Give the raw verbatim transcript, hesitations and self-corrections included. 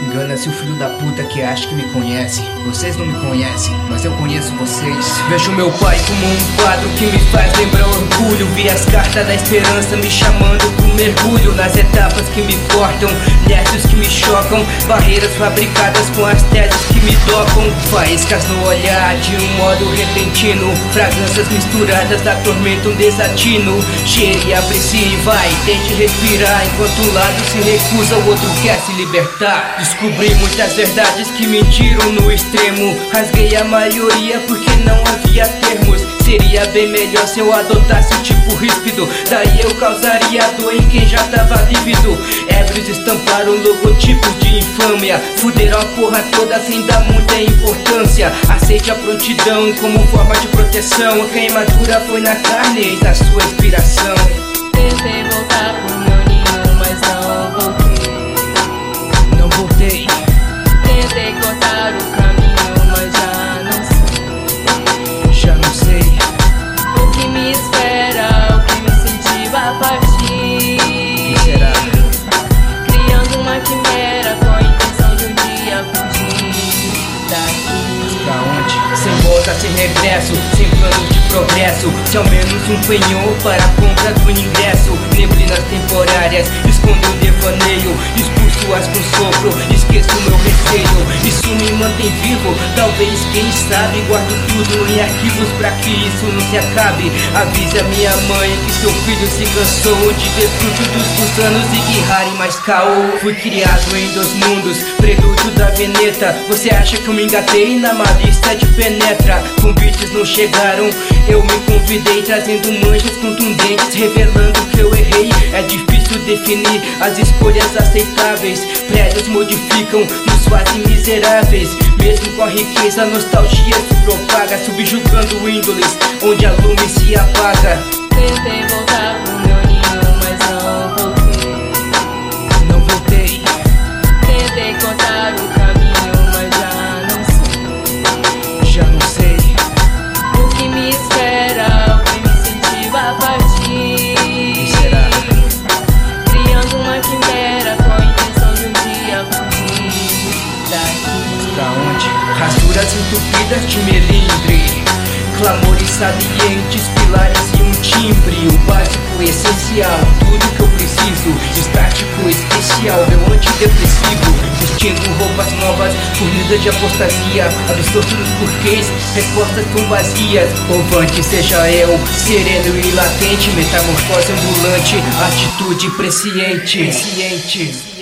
Engana-se o filho da puta que acha que me conhece. Vocês não me conhecem, mas eu conheço vocês. Vejo meu pai como um quadro que me faz lembrar orgulho. Vi as cartas da esperança me chamando pro mergulho. Nas etapas que me cortam, nervos que me chocam, barreiras fabricadas com as teses que me tocam. Faíscas no olhar de um modo repentino, fragrâncias misturadas atormentam um desatino. Cheire e aprecie, vai, tente respirar. Enquanto um lado se recusa, o outro quer se libertar. Descobri muitas verdades que mentiram no extremo. Rasguei a maioria porque não havia termos. Seria bem melhor se eu adotasse um tipo ríspido. Daí eu causaria dor em quem já tava lívido. Ébrios estamparam logotipos de infâmia. Fuderam a porra toda sem dar muita importância. Aceite a prontidão como forma de proteção. A queimadura foi na carne, eis a sua inspiração. Tentei voltar pro meu ninho, mas não voltei. Não voltei. Tentei cortar o caminho, mas já não sei. Já não sei O que me espera, o que me incentiva a partir. o que será. Criando uma quimera com a intenção de um dia fugir daqui. Pra onde? Sem volta, sem regresso, sem planos de progresso. Se ao menos um penhor para a compra do ingresso. Neblinas temporárias, escondo o devaneio. Expulso as com sopro, esqueço o meu receio. Isso me mantém vivo, talvez, quem sabe. Guardo tudo em arquivos pra que isso não se acabe. Avise a minha mãe que seu filho se cansou de ver fruto dos anos e guirrarem mais caô. Fui criado em dois mundos, prelúdio da veneta. Você acha que eu me engatei na malícia de penetra? Convites não chegaram, eu me convidei, trazendo manchas contundentes, revelando que eu errei. É difícil definir as escolhas aceitáveis. Prédios modificam, nos fazem miseráveis. Mesmo com a riqueza, a nostalgia se propaga, subjugando índoles, onde a lume se apaga. Tentei voltar pro meu ninho, mas não voltei. Não voltei. Tentei cortar o caminho, mas já não sei. Já não sei O que me espera, o que me incentiva a partir. o que será. Criando uma quimera com a intenção de um dia fugir daqui. Pra onde? Rasuras entupidas de melindre, clamores salientes, pilares e um timbre. O básico, essencial, tudo que eu preciso. Estático, especial, meu antidepressivo. Vestindo roupas novas, fornidas de apostasia. Absorto nos porquês, respostas tão vazias. Ovante seja eu, sereno e latente. Metamorfose ambulante, atitude presciente. Presciente.